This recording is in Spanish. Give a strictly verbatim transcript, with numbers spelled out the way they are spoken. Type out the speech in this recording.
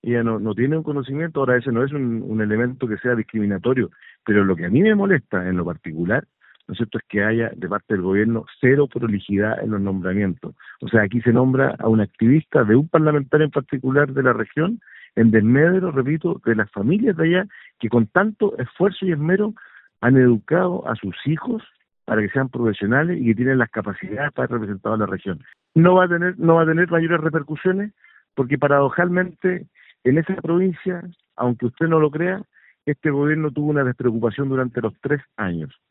ella no, no tiene un conocimiento. Ahora ese no es un, un elemento que sea discriminatorio, pero lo que a mí me molesta en lo particular, ¿no es cierto?, es que haya de parte del gobierno cero prolijidad en los nombramientos. O sea, aquí se nombra a un activista de un parlamentario en particular de la región, en desmedro, repito, de las familias de allá, que con tanto esfuerzo y esmero han educado a sus hijos para que sean profesionales y que tienen las capacidades para representar a la región. No va a tener, no va a tener mayores repercusiones, porque paradojalmente en esa provincia, aunque usted no lo crea, este gobierno tuvo una despreocupación durante los tres años.